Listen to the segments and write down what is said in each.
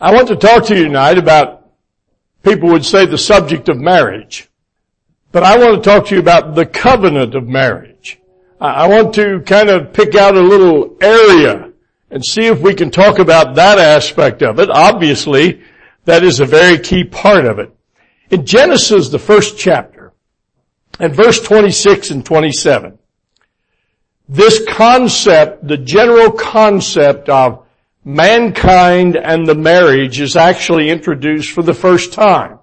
I want to talk to you tonight about, people would say, the subject of marriage. But I want to talk to you about the covenant of marriage. I want to kind of pick out a little area and see if we can talk about that aspect of it. Obviously, that is a very key part of it. In Genesis, the first chapter, and verse 26 and 27, this concept, the general concept of mankind and the marriage, is actually introduced for the first time.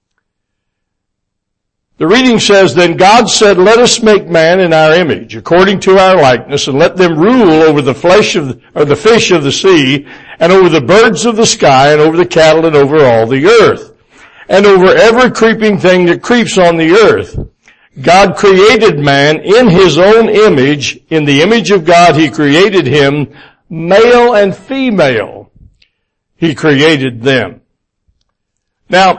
The reading says, "Then God said, let us make man in our image, according to our likeness, and let them rule over the fish of the sea, and over the birds of the sky, and over the cattle, and over all the earth, and over every creeping thing that creeps on the earth. God created man in his own image. In the image of God he created him, male and female. He created them." Now,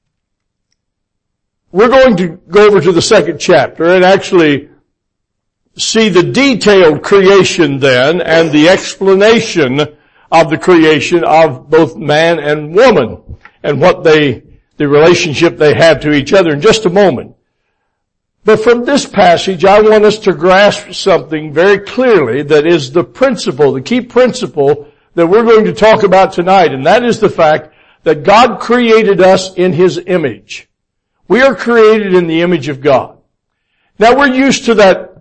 we're going to go over to the second chapter and actually see the detailed creation then and the explanation of the creation of both man and woman and what the relationship they have to each other in just a moment. But from this passage, I want us to grasp something very clearly that is the principle, the key principle that we're going to talk about tonight, and that is the fact that God created us in his image. We are created in the image of God. Now we're used to that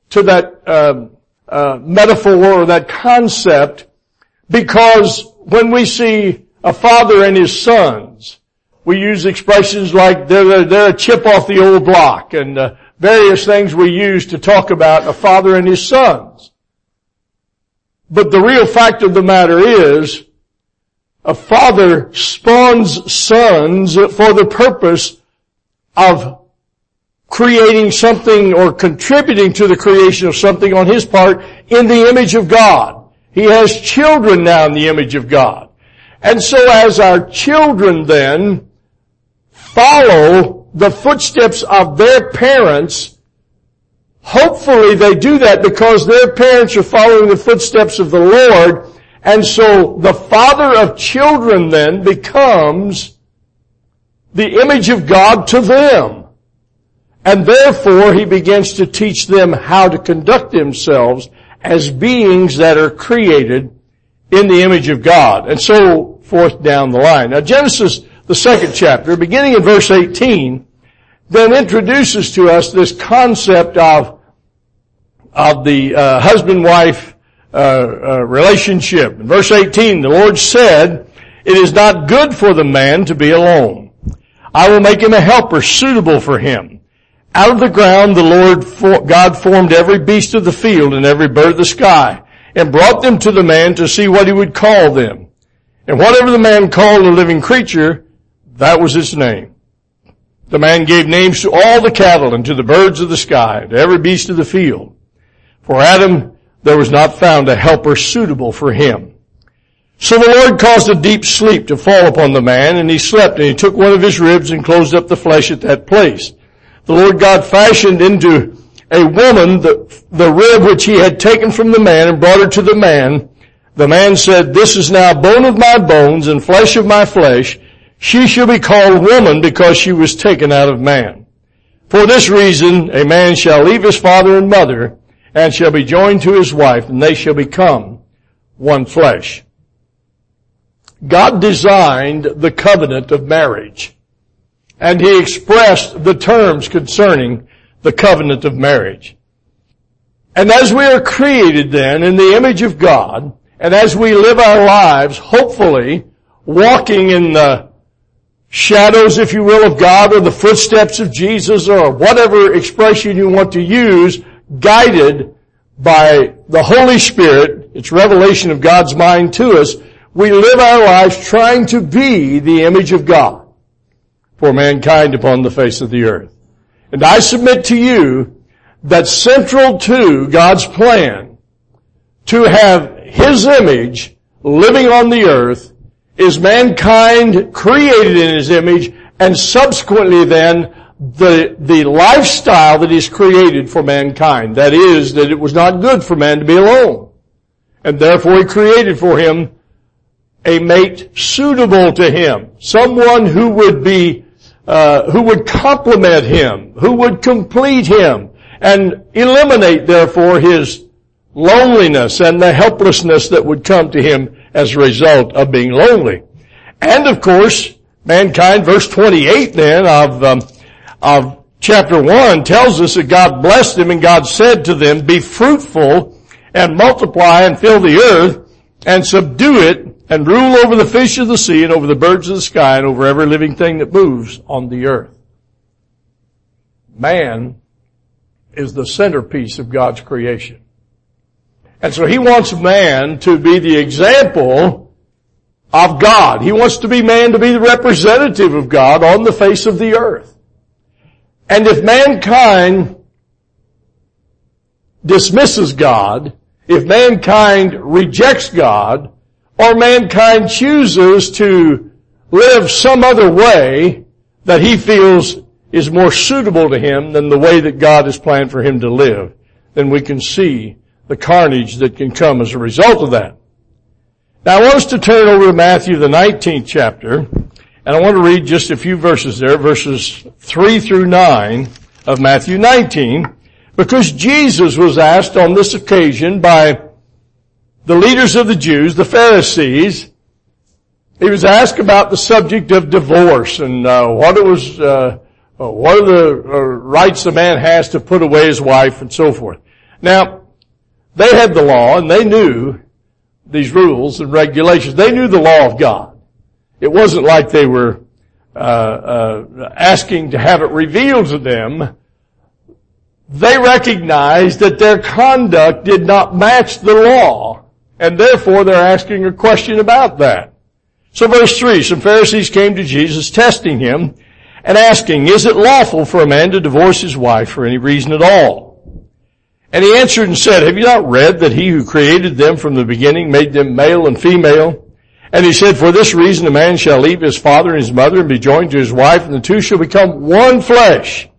metaphor or that concept because when we see a father and his sons, we use expressions like they're a chip off the old block and various things we use to talk about a father and his sons. But the real fact of the matter is, a father spawns sons for the purpose of creating something or contributing to the creation of something on his part in the image of God. He has children now in the image of God. And so as our children then follow the footsteps of their parents, hopefully they do that because their parents are following the footsteps of the Lord, and so the father of children then becomes the image of God to them. And therefore, he begins to teach them how to conduct themselves as beings that are created in the image of God, and so forth down the line. Now, Genesis, the second chapter, beginning in verse 18, then introduces to us this concept of the husband-wife relationship. In verse 18, the Lord said, "It is not good for the man to be alone. I will make him a helper suitable for him. Out of the ground the Lord God formed every beast of the field and every bird of the sky, and brought them to the man to see what he would call them. And whatever the man called a living creature, that was its name. The man gave names to all the cattle and to the birds of the sky, and to every beast of the field. For Adam there was not found a helper suitable for him. So the Lord caused a deep sleep to fall upon the man, and he slept, and he took one of his ribs and closed up the flesh at that place. The Lord God fashioned into a woman the rib which he had taken from the man and brought her to the man. The man said, "This is now bone of my bones and flesh of my flesh. She shall be called woman because she was taken out of man. For this reason a man shall leave his father and mother and shall be joined to his wife, and they shall become one flesh." God designed the covenant of marriage, and he expressed the terms concerning the covenant of marriage. And as we are created then in the image of God, and as we live our lives, hopefully, walking in the shadows, if you will, of God, or the footsteps of Jesus, or whatever expression you want to use, guided by the Holy Spirit, it's revelation of God's mind to us, we live our lives trying to be the image of God for mankind upon the face of the earth. And I submit to you that central to God's plan to have his image living on the earth is mankind created in his image, and subsequently then the lifestyle that is created for mankind. That is, that it was not good for man to be alone. And therefore he created for him a mate suitable to him, someone who would complement him, who would complete him, and eliminate, therefore, his loneliness and the helplessness that would come to him as a result of being lonely. And of course, mankind, verse 28 then of chapter 1 tells us that God blessed them and God said to them, be fruitful and multiply and fill the earth and subdue it and rule over the fish of the sea and over the birds of the sky and over every living thing that moves on the earth. Man is the centerpiece of God's creation. And so he wants man to be the example of God. He wants to be man to be the representative of God on the face of the earth. And if mankind dismisses God, if mankind rejects God, or mankind chooses to live some other way that he feels is more suitable to him than the way that God has planned for him to live, then we can see the carnage that can come as a result of that. Now I want us to turn over to Matthew, the 19th chapter, and I want to read just a few verses there, verses 3 through 9 of Matthew 19, because Jesus was asked on this occasion by the leaders of the Jews, the Pharisees. He was asked about the subject of divorce and what are the rights a man has to put away his wife and so forth. Now, they had the law and they knew these rules and regulations. They knew the law of God. It wasn't like they were asking to have it revealed to them. They recognized that their conduct did not match the law, and therefore they're asking a question about that. So verse 3, some Pharisees came to Jesus testing him and asking, is it lawful for a man to divorce his wife for any reason at all? And he answered and said, have you not read that he who created them from the beginning made them male and female? And he said, for this reason a man shall leave his father and his mother and be joined to his wife, and the two shall become one flesh.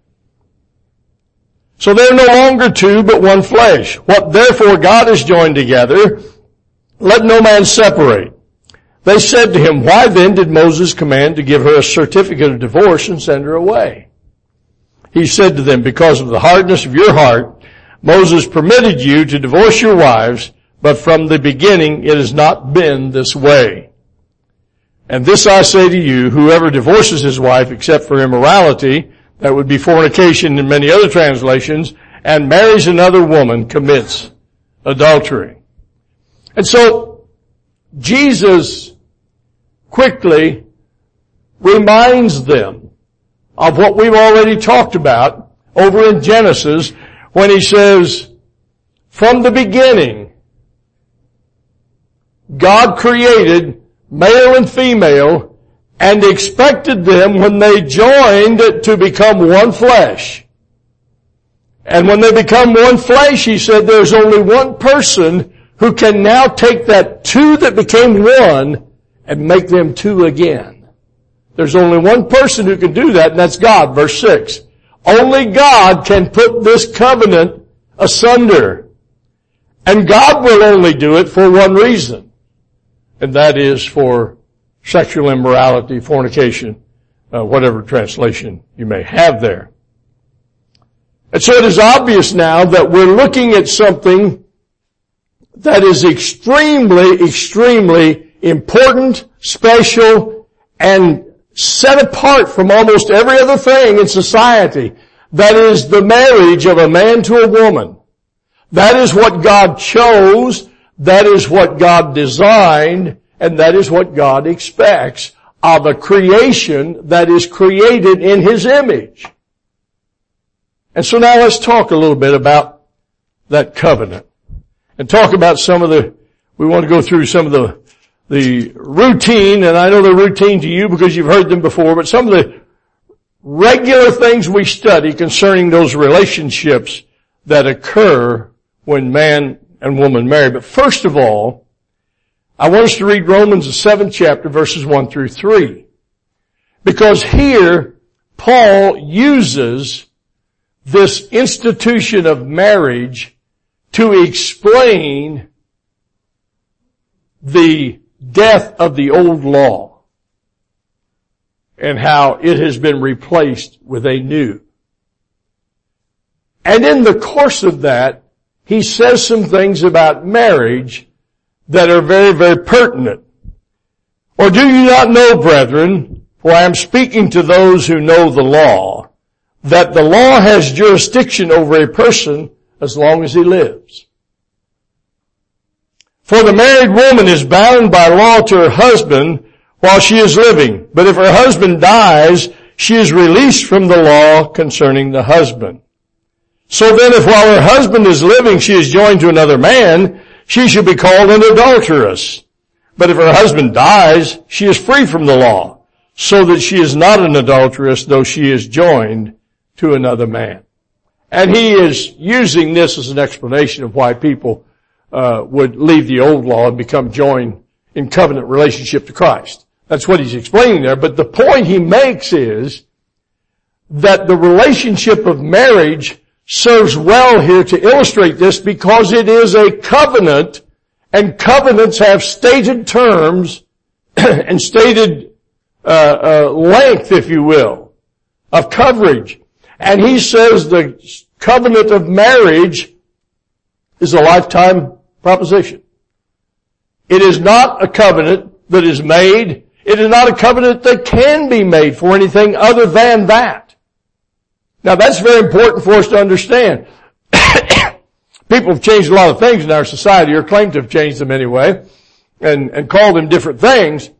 So they're no longer two, but one flesh. What therefore God has joined together, let no man separate. They said to him, why then did Moses command to give her a certificate of divorce and send her away? He said to them, because of the hardness of your heart, Moses permitted you to divorce your wives, but from the beginning it has not been this way. And this I say to you, whoever divorces his wife except for immorality, that would be fornication in many other translations, and marries another woman commits adultery. And so Jesus quickly reminds them of what we've already talked about over in Genesis when he says, from the beginning, God created male and female and expected them when they joined to become one flesh. And when they become one flesh, he said there's only one person who can now take that two that became one and make them two again. There's only one person who can do that, and that's God, verse 6. Only God can put this covenant asunder. And God will only do it for one reason, and that is for sexual immorality, fornication, whatever translation you may have there. And so it is obvious now that we're looking at something that is extremely, extremely important, special, and set apart from almost every other thing in society. That is the marriage of a man to a woman. That is what God chose, that is what God designed, and that is what God expects of a creation that is created in His image. And so now let's talk a little bit about that covenant. And talk about we want to go through some of the routine, and I know they're routine to you because you've heard them before, but some of the regular things we study concerning those relationships that occur when man and woman marry. But first of all, I want us to read Romans the 7th chapter, verses 1 through 3. Because here, Paul uses this institution of marriage to explain the death of the old law and how it has been replaced with a new. And in the course of that, he says some things about marriage that are very, very pertinent. Or do you not know, brethren, for I am speaking to those who know the law, that the law has jurisdiction over a person as long as he lives. For the married woman is bound by law to her husband while she is living. But if her husband dies, she is released from the law concerning the husband. So then if while her husband is living she is joined to another man, she should be called an adulteress. But if her husband dies, she is free from the law, so that she is not an adulteress, though she is joined to another man. And he is using this as an explanation of why people would leave the old law and become joined in covenant relationship to Christ. That's what he's explaining there. But the point he makes is that the relationship of marriage serves well here to illustrate this because it is a covenant, and covenants have stated terms and stated length, if you will, of coverage. And he says the covenant of marriage is a lifetime proposition. It is not a covenant that is made. It is not a covenant that can be made for anything other than that. Now that's very important for us to understand. People have changed a lot of things in our society, or claim to have changed them anyway, and called them different things.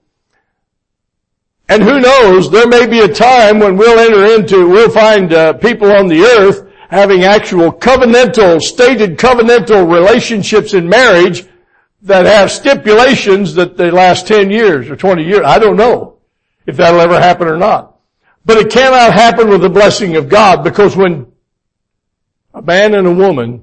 And who knows, there may be a time when we'll find people on the earth having actual stated covenantal relationships in marriage that have stipulations that they last 10 years or 20 years. I don't know if that'll ever happen or not. But it cannot happen with the blessing of God, because when a man and a woman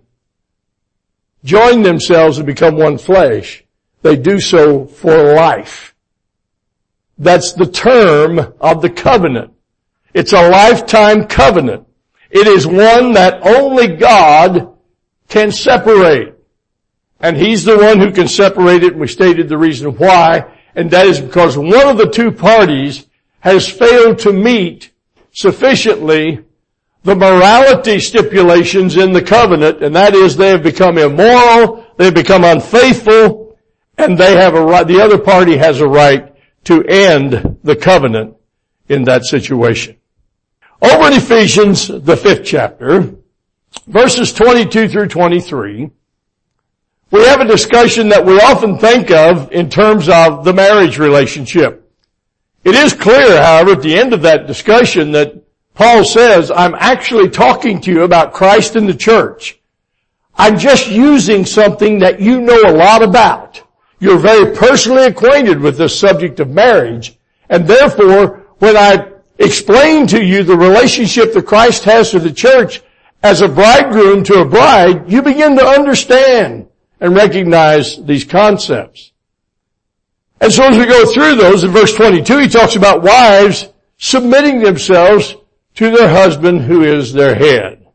join themselves and become one flesh, they do so for life. That's the term of the covenant. It's a lifetime covenant. It is one that only God can separate. And He's the one who can separate it, and we stated the reason why, and that is because one of the two parties has failed to meet sufficiently the morality stipulations in the covenant, and that is they have become immoral, they have become unfaithful, and they have a right, the other party has a right to end the covenant in that situation. Over in Ephesians, the 5th chapter, verses 22 through 23, we have a discussion that we often think of in terms of the marriage relationship. It is clear, however, at the end of that discussion that Paul says, I'm actually talking to you about Christ and the church. I'm just using something that you know a lot about. You're very personally acquainted with this subject of marriage, and therefore, when I explain to you the relationship that Christ has to the church as a bridegroom to a bride, you begin to understand and recognize these concepts. And so as we go through those, in verse 22, he talks about wives submitting themselves to their husband who is their head.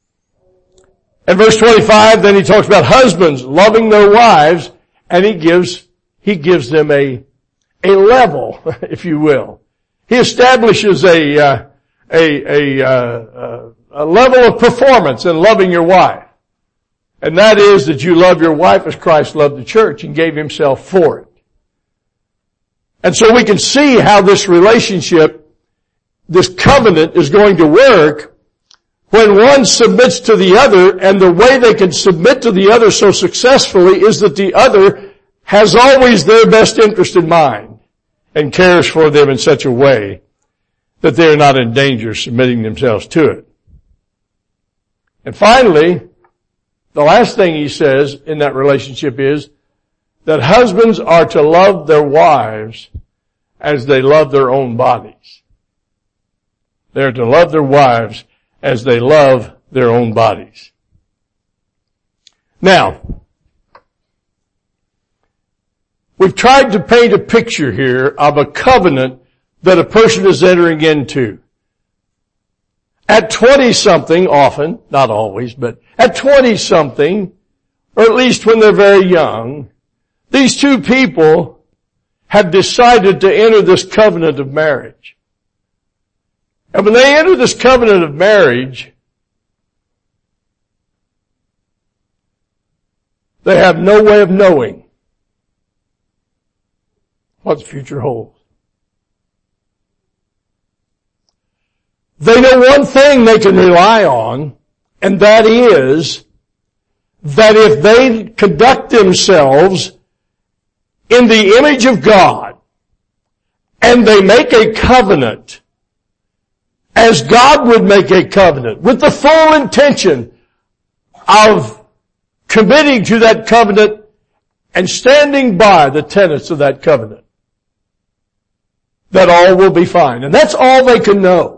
In verse 25, then he talks about husbands loving their wives, and he gives them a level, if you will. He establishes a level of performance in loving your wife. And that is that you love your wife as Christ loved the church and gave himself for it. And so we can see how this relationship, this covenant, is going to work when one submits to the other, and the way they can submit to the other so successfully is that the other has always their best interest in mind and cares for them in such a way that they are not in danger of submitting themselves to it. And finally, the last thing he says in that relationship is that husbands are to love their wives as they love their own bodies. They're to love their wives as they love their own bodies. Now, we've tried to paint a picture here of a covenant that a person is entering into. At 20-something, often, not always, but at 20-something, or at least when they're very young, these two people have decided to enter this covenant of marriage. And when they enter this covenant of marriage, they have no way of knowing what the future holds. They know one thing they can rely on, and that is that if they conduct themselves in the image of God and they make a covenant as God would make a covenant with the full intention of committing to that covenant and standing by the tenets of that covenant, that all will be fine. And that's all they can know.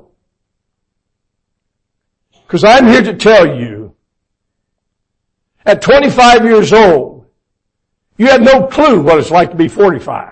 Because I'm here to tell you, at 25 years old, you have no clue what it's like to be 45.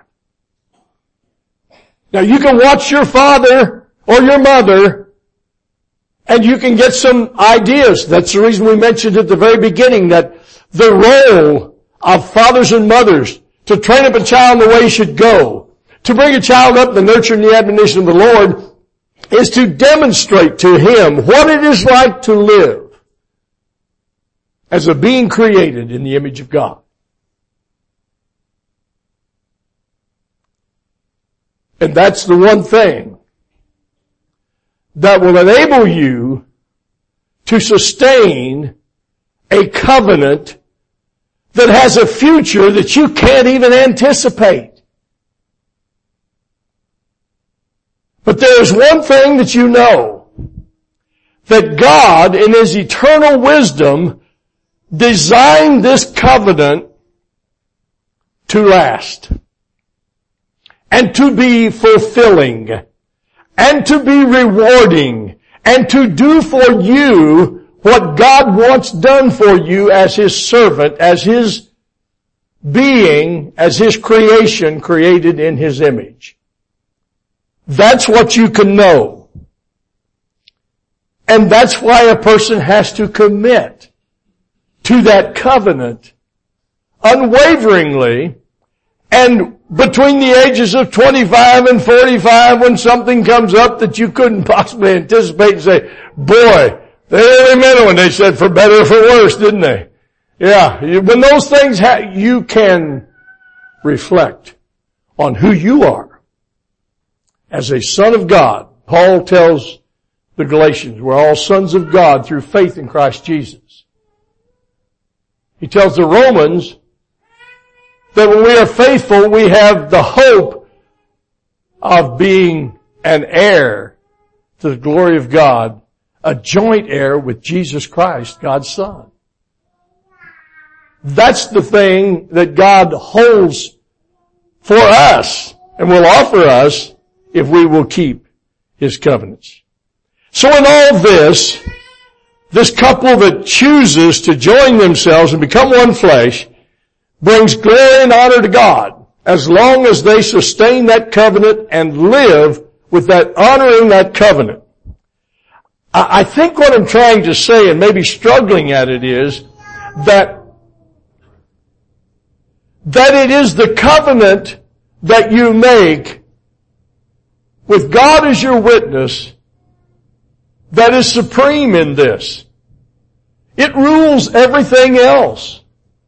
Now you can watch your father or your mother and you can get some ideas. That's the reason we mentioned at the very beginning that the role of fathers and mothers to train up a child in the way he should go, to bring a child up in the nurture and the admonition of the Lord, is to demonstrate to him what it is like to live as a being created in the image of God. And that's the one thing that will enable you to sustain a covenant that has a future that you can't even anticipate. But there is one thing that you know, that God in His eternal wisdom designed this covenant to last and to be fulfilling and to be rewarding and to do for you what God wants done for you as His servant, as His being, as His creation created in His image. That's what you can know. And that's why a person has to commit to that covenant unwaveringly. And between the ages of 25 and 45, when something comes up that you couldn't possibly anticipate, and say, boy, they really meant it when they said for better or for worse, didn't they? Yeah. When those things happen, you can reflect on who you are as a son of God. Paul tells the Galatians, we're all sons of God through faith in Christ Jesus. He tells the Romans that when we are faithful, we have the hope of being an heir to the glory of God, a joint heir with Jesus Christ, God's Son. That's the thing that God holds for us and will offer us if we will keep His covenants. So in all this couple that chooses to join themselves and become one flesh brings glory and honor to God as long as they sustain that covenant and live with that honoring that covenant. I think what I'm trying to say, and maybe struggling at it, is that it is the covenant that you make with God as your witness that is supreme in this. It rules everything else.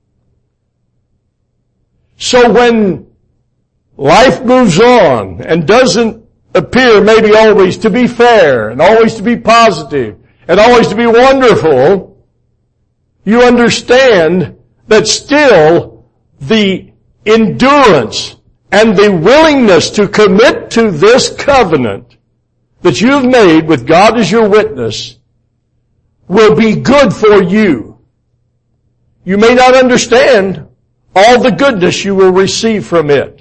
So when life moves on and doesn't appear maybe always to be fair and always to be positive and always to be wonderful, you understand that still the endurance and the willingness to commit to this covenant that you've made with God as your witness will be good for you. You may not understand all the goodness you will receive from it,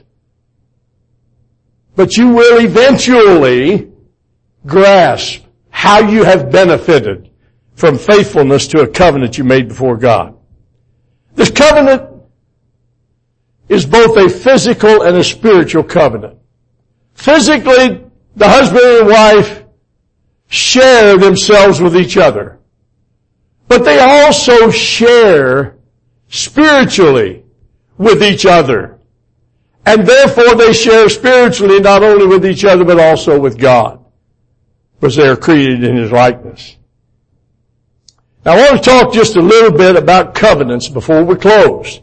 but you will eventually grasp how you have benefited from faithfulness to a covenant you made before God. This covenant is both a physical and a spiritual covenant. Physically, the husband and wife share themselves with each other, but they also share spiritually with each other. And therefore they share spiritually not only with each other but also with God, because they are created in His likeness. Now I want to talk just a little bit about covenants before we close.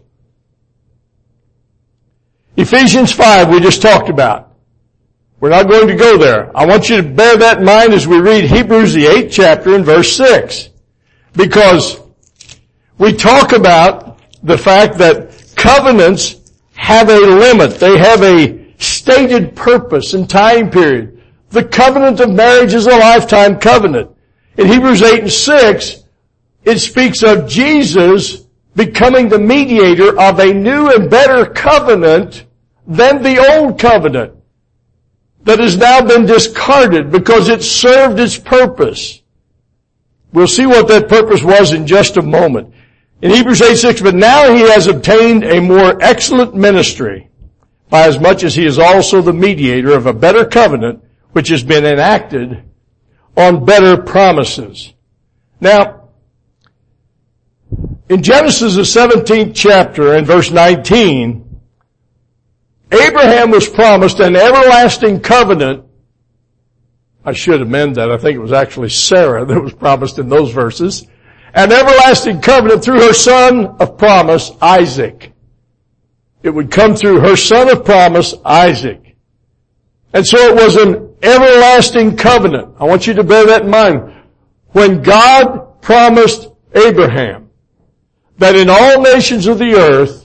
Ephesians 5 we just talked about. We're not going to go there. I want you to bear that in mind as we read Hebrews the 8th chapter and verse 6. Because we talk about the fact that covenants have a limit. They have a stated purpose and time period. The covenant of marriage is a lifetime covenant. In Hebrews 8 and 6, it speaks of Jesus becoming the mediator of a new and better covenant than the old covenant that has now been discarded because it served its purpose. We'll see what that purpose was in just a moment. In Hebrews 8:6, but now He has obtained a more excellent ministry, by as much as He is also the mediator of a better covenant, which has been enacted on better promises. Now, in Genesis the 17th chapter and verse 19, Abraham was promised an everlasting covenant. I should amend that. I think it was actually Sarah that was promised in those verses. An everlasting covenant through her son of promise, Isaac. It would come through her son of promise, Isaac. And so it was an everlasting covenant. I want you to bear that in mind. When God promised Abraham that in all nations of the earth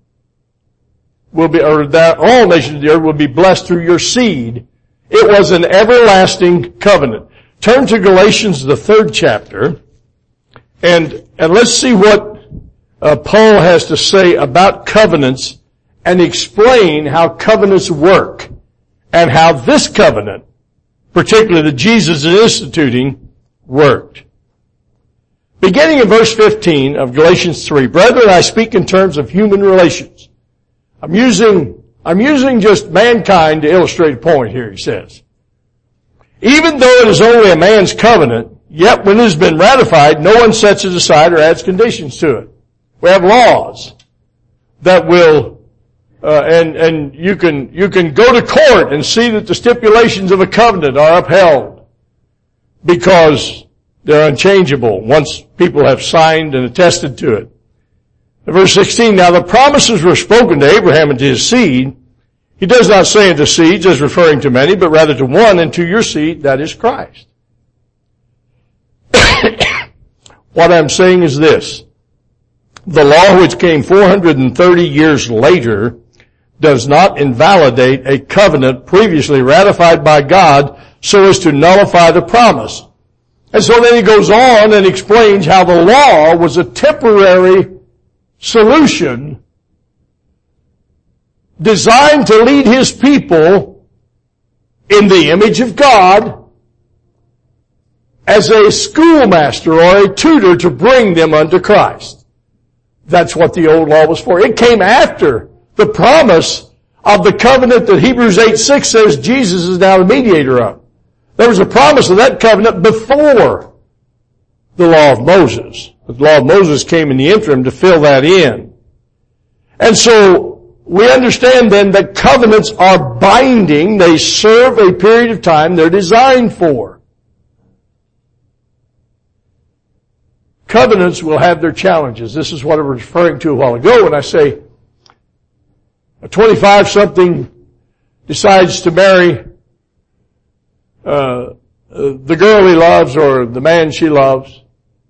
all nations of the earth will be blessed through your seed, it was an everlasting covenant. Turn to Galatians the 3rd chapter, and let's see what Paul has to say about covenants and explain how covenants work and how this covenant, particularly that Jesus is instituting, worked. Beginning in verse 15 of Galatians 3, brethren, I speak in terms of human relations. I'm using just mankind to illustrate a point here, he says. Even though it is only a man's covenant, yet when it has been ratified, no one sets it aside or adds conditions to it. We have laws that will, and you can go to court and see that the stipulations of a covenant are upheld because they're unchangeable once people have signed and attested to it. In verse 16, now the promises were spoken to Abraham and to his seed. He does not say unto seeds as referring to many, but rather to one, and to your seed, that is Christ. What I'm saying is this. The law which came 430 years later does not invalidate a covenant previously ratified by God so as to nullify the promise. And so then he goes on and explains how the law was a temporary solution designed to lead His people in the image of God as a schoolmaster or a tutor to bring them unto Christ. That's what the old law was for. It came after the promise of the covenant that Hebrews 8:6 says Jesus is now the mediator of. There was a promise of that covenant before the law of Moses. The law of Moses came in the interim to fill that in. And so we understand then that covenants are binding. They serve a period of time they're designed for. Covenants will have their challenges. This is what I was referring to a while ago when I say a 25-something decides to marry the girl he loves or the man she loves.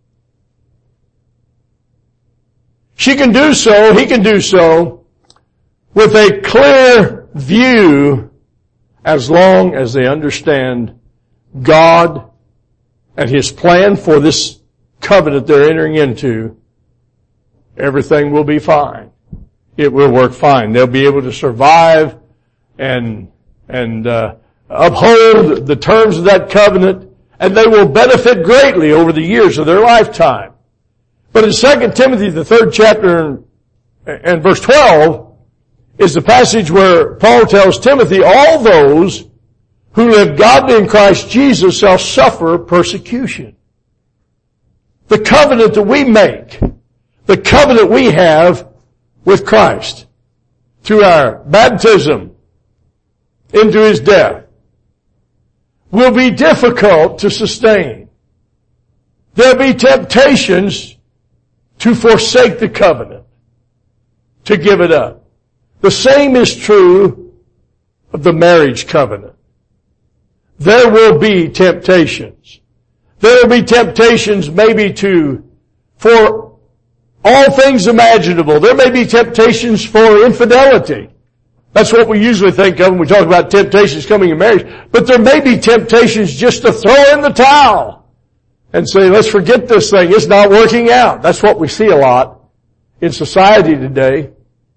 She can do so, he can do so, with a clear view as long as they understand God and His plan for this covenant they're entering into. Everything will be fine. It will work fine. They'll be able to survive and uphold the terms of that covenant, and they will benefit greatly over the years of their lifetime. But in 2 Timothy, the 3rd chapter and verse 12, is the passage where Paul tells Timothy, all those who live godly in Christ Jesus shall suffer persecution. The covenant that we make, the covenant we have with Christ, to our baptism into His death will be difficult to sustain. There'll be temptations to forsake the covenant, to give it up. The same is true of the marriage covenant. There will be temptations. There will be temptations maybe for all things imaginable. There may be temptations for infidelity. That's what we usually think of when we talk about temptations coming in marriage. But there may be temptations just to throw in the towel and say, let's forget this thing. It's not working out. That's what we see a lot in society today.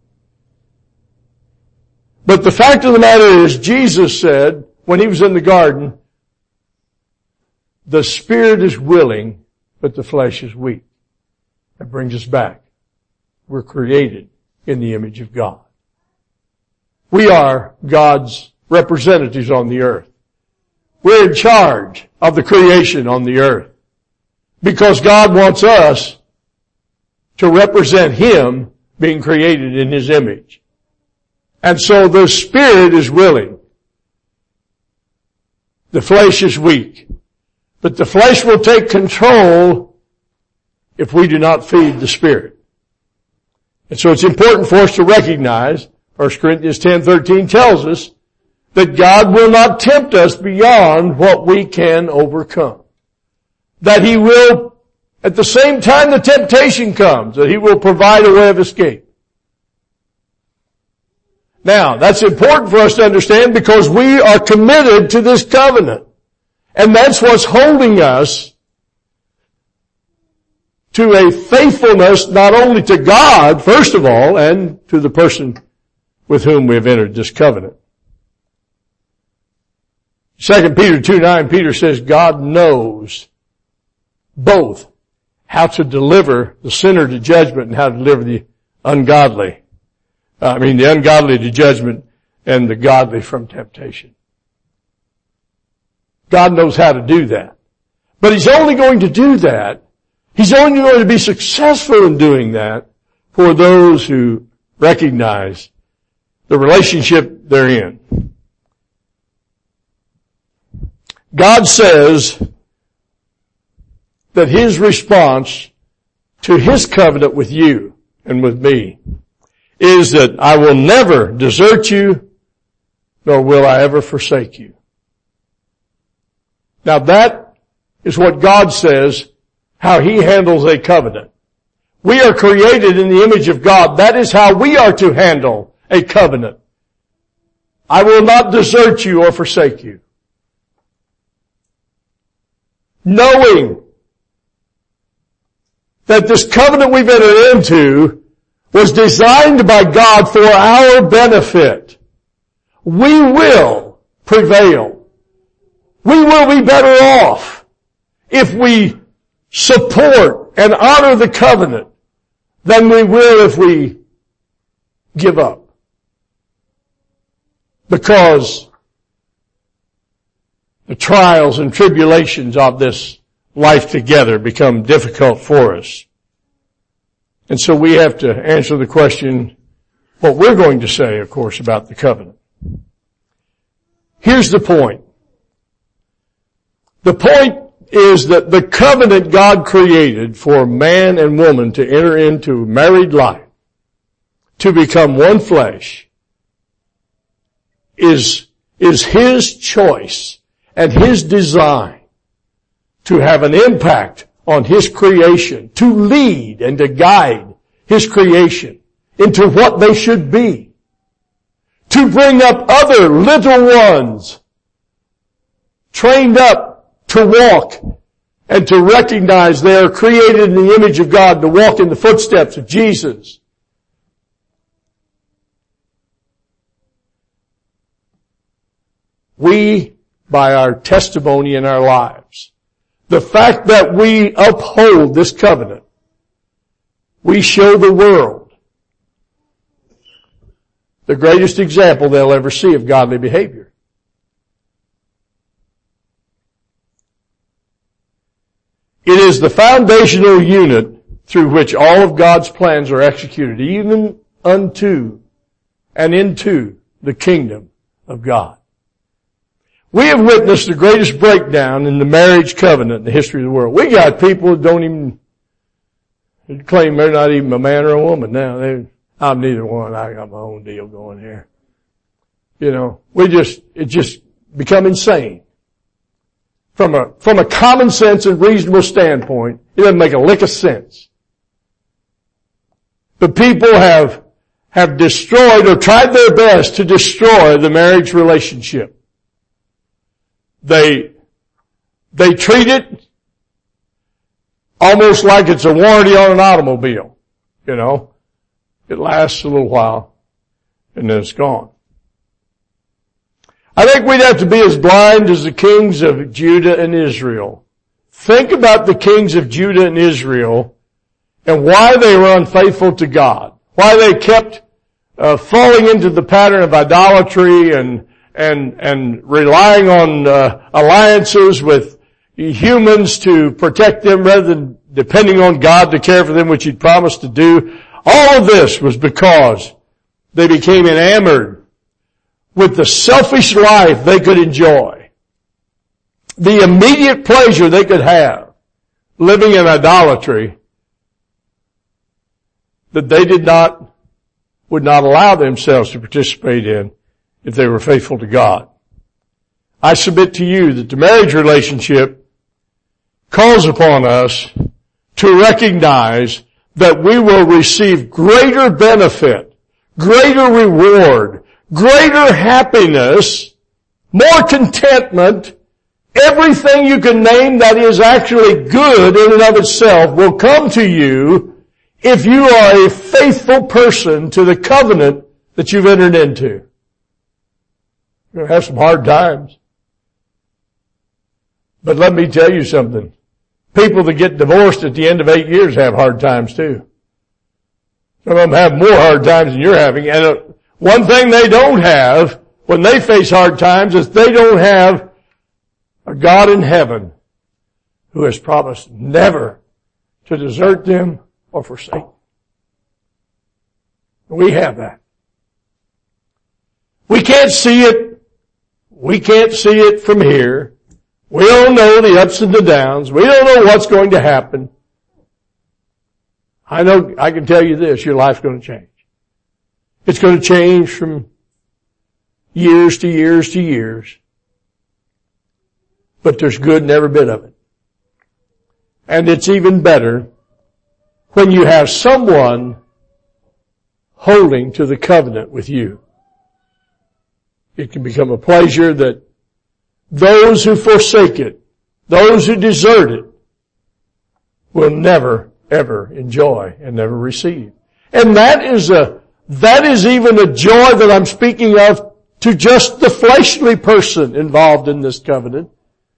But the fact of the matter is, Jesus said, when He was in the garden, the spirit is willing, but the flesh is weak. That brings us back. We're created in the image of God. We are God's representatives on the earth. We're in charge of the creation on the earth because God wants us to represent Him being created in His image. And so the spirit is willing. The flesh is weak. But the flesh will take control if we do not feed the spirit. And so it's important for us to recognize 1 Corinthians 10:13 tells us that God will not tempt us beyond what we can overcome. That He will, at the same time the temptation comes, that He will provide a way of escape. Now, that's important for us to understand because we are committed to this covenant. And that's what's holding us to a faithfulness not only to God, first of all, and to the person with whom we have entered this covenant. 2 Peter 2:9, Peter says God knows both how to deliver the sinner to judgment and how to deliver the ungodly. The ungodly to judgment and the godly from temptation. God knows how to do that. But He's only going to do that. He's only going to be successful in doing that for those who recognize the relationship they're in. God says that His response to His covenant with you and with me is that I will never desert you, nor will I ever forsake you. Now that is what God says, how He handles a covenant. We are created in the image of God. That is how we are to handle a covenant. I will not desert you or forsake you. Knowing that this covenant we've entered into was designed by God for our benefit. We will prevail. We will be better off if we support and honor the covenant than we will if we give up. Because the trials and tribulations of this life together become difficult for us. And so we have to answer the question, what we're going to say, of course, about the covenant. Here's the point. The point is that the covenant God created for man and woman to enter into married life, to become one flesh, is His choice and His design to have an impact on His creation, to lead and to guide His creation into what they should be, to bring up other little ones trained up to walk and to recognize they are created in the image of God, to walk in the footsteps of Jesus. We, by our testimony in our lives, the fact that we uphold this covenant, we show the world the greatest example they'll ever see of godly behavior. It is the foundational unit through which all of God's plans are executed, even unto and into the kingdom of God. We have witnessed the greatest breakdown in the marriage covenant in the history of the world. We got people that don't even claim they're not even a man or a woman now. I'm neither one. I got my own deal going here. You know, it's just become insane. From a common sense and reasonable standpoint, it doesn't make a lick of sense. But people have destroyed or tried their best to destroy the marriage relationship. They treat it almost like it's a warranty on an automobile. You know, it lasts a little while and then it's gone. I think we'd have to be as blind as the kings of Judah and Israel. Think about the kings of Judah and Israel and why they were unfaithful to God. Why they kept falling into the pattern of idolatry and relying on alliances with humans to protect them rather than depending on God to care for them, which He'd promised to do. All of this was because they became enamored with the selfish life they could enjoy, the immediate pleasure they could have living in idolatry that they would not allow themselves to participate in if they were faithful to God. I submit to you that the marriage relationship calls upon us to recognize that we will receive greater benefit, greater reward, greater happiness, more contentment, everything you can name that is actually good in and of itself will come to you if you are a faithful person to the covenant that you've entered into. You're going to have some hard times. But let me tell you something. People that get divorced at the end of 8 years have hard times too. Some of them have more hard times than you're having. And one thing they don't have when they face hard times is they don't have a God in heaven who has promised never to desert them or forsake them. We have that. We can't see it. We can't see it from here. We don't know the ups and the downs. We don't know what's going to happen. I can tell you this, your life's going to change. It's going to change from years to years to years. But there's good in every bit of it. And it's even better when you have someone holding to the covenant with you. It can become a pleasure that those who forsake it, those who desert it, will never, ever enjoy and never receive. And that is even a joy that I'm speaking of to just the fleshly person involved in this covenant.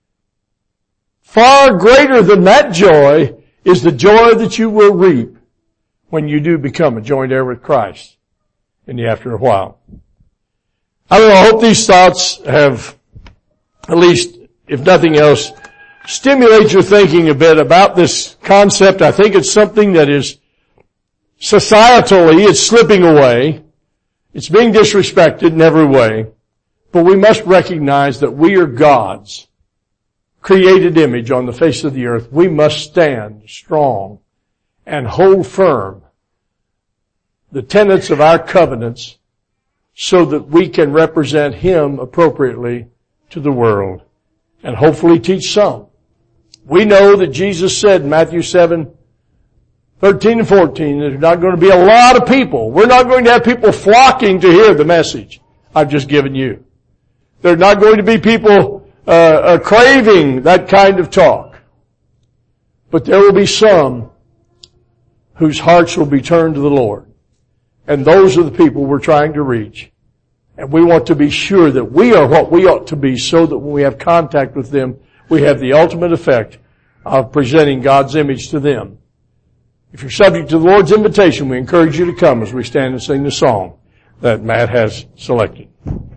Far greater than that joy is the joy that you will reap when you do become a joint heir with Christ after a while. I don't know, I hope these thoughts have, at least, if nothing else, stimulate your thinking a bit about this concept. I think it's something that is societally, it's slipping away. It's being disrespected in every way. But we must recognize that we are God's created image on the face of the earth. We must stand strong and hold firm the tenets of our covenants so that we can represent Him appropriately to the world and hopefully teach some. We know that Jesus said in Matthew 7:13 and 14, there's not going to be a lot of people. We're not going to have people flocking to hear the message I've just given you. There's not going to be people craving that kind of talk. But there will be some whose hearts will be turned to the Lord. And those are the people we're trying to reach. And we want to be sure that we are what we ought to be so that when we have contact with them, we have the ultimate effect of presenting God's image to them. If you're subject to the Lord's invitation, we encourage you to come as we stand and sing the song that Matt has selected.